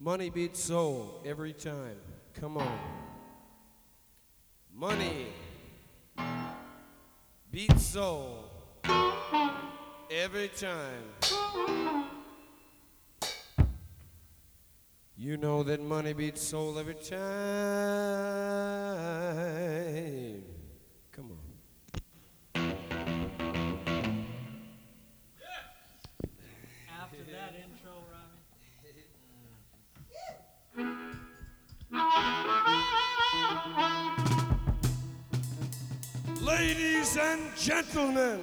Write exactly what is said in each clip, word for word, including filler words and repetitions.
Money beats soul every time. Come on. Money beats soul every time. You know that money beats soul every time. Come on. After that intro, Robbie. Ladies and gentlemen,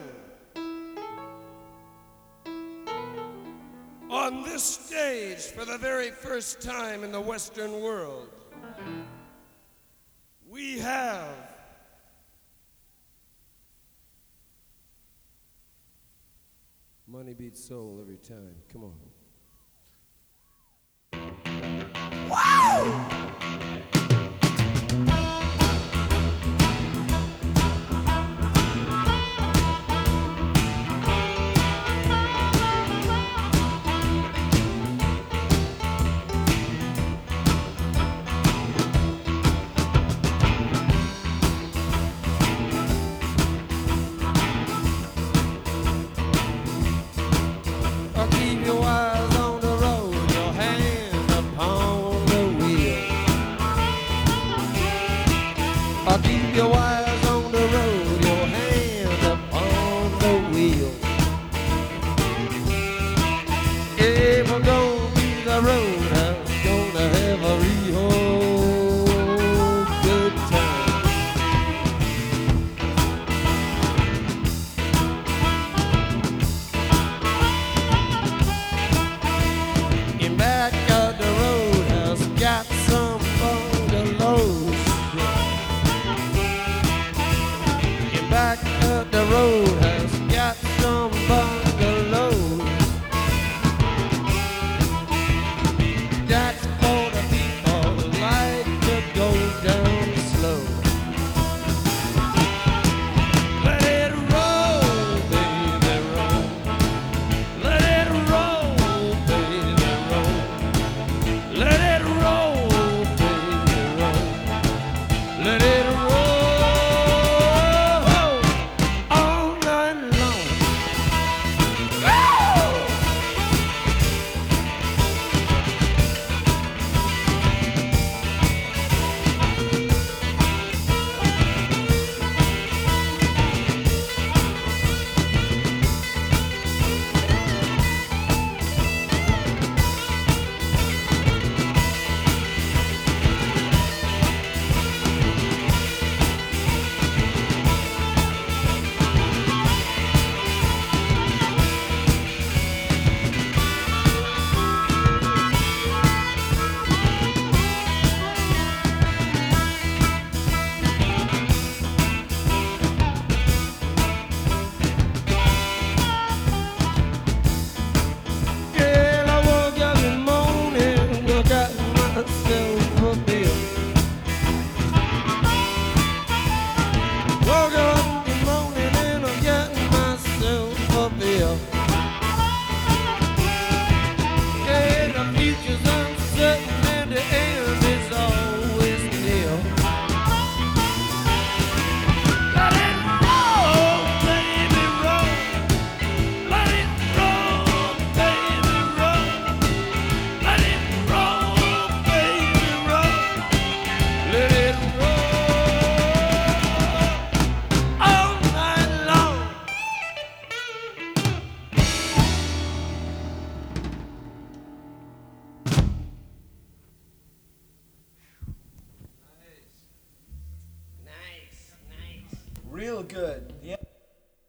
on this stage for the very first time in the Western world, we have Money Beats Soul every time. Come on. Wow! Keep your eyes on the road, your hand upon the wheel. I'll keep your eyes on the road, your hand upon the wheel. If we're gonna be the road, I'm gonna have a real good time. In back of the roadhouse, got some bungalows. In back of the roadhouse, got some bungalows. That's for the people who like to go down slow. Let it roll, baby, roll. Let it roll, baby, roll. Let it roll, baby, roll. Let it roll all night long. Girl, I woke up in the morning, I got myself a bill. Woke up in the morning and I got myself a bill. Yeah, the future's uncertain and the end is always near. Let it roll, baby, roll. Let it roll, baby, roll. Let it roll, baby, roll. Let it roll all night long. Nice, nice, nice. Real good. Yeah.